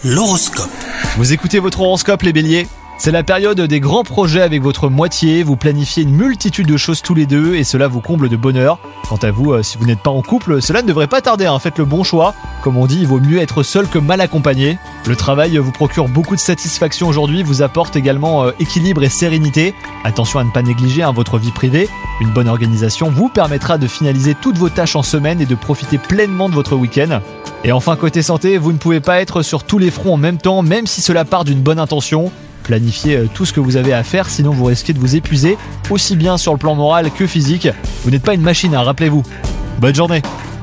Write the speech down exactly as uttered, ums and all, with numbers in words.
L'horoscope. Vous écoutez votre horoscope les béliers ? C'est la période des grands projets avec votre moitié, vous planifiez une multitude de choses tous les deux et cela vous comble de bonheur. Quant à vous, si vous n'êtes pas en couple, cela ne devrait pas tarder, hein. Faites le bon choix. Comme on dit, il vaut mieux être seul que mal accompagné. Le travail vous procure beaucoup de satisfaction aujourd'hui, vous apporte également euh, équilibre et sérénité. Attention à ne pas négliger hein, votre vie privée. Une bonne organisation vous permettra de finaliser toutes vos tâches en semaine et de profiter pleinement de votre week-end. Et enfin, côté santé, vous ne pouvez pas être sur tous les fronts en même temps, même si cela part d'une bonne intention. Planifiez tout ce que vous avez à faire, sinon vous risquez de vous épuiser, aussi bien sur le plan moral que physique. Vous n'êtes pas une machine, hein, rappelez-vous. Bonne journée.